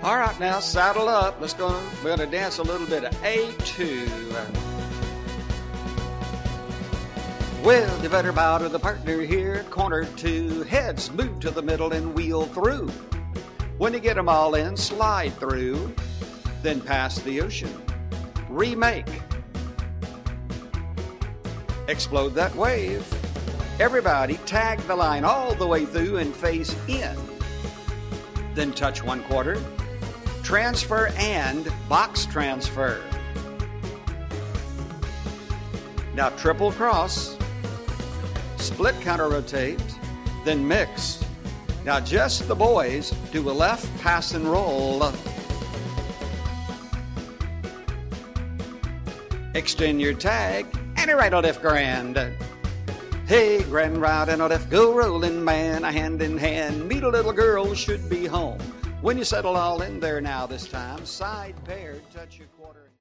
All right, now saddle up. We're going to dance a little bit of A2. Well, you better bow to the partner here. Corner 2, heads move to the middle and wheel through. When you get them all in, slide through, then pass the ocean. Remake. Explode that wave. Everybody tag the line all the way through and face in. Then touch 1/4. Transfer and box transfer. Now triple cross. Split counter rotate. Then mix. Now just the boys do a left pass and roll. Extend your tag and a right or left grand. Hey, grand right and a left, go rolling man, a hand in hand, meet a little girl, should be home. When you settle all in there now this time, side pair, touch your quarter.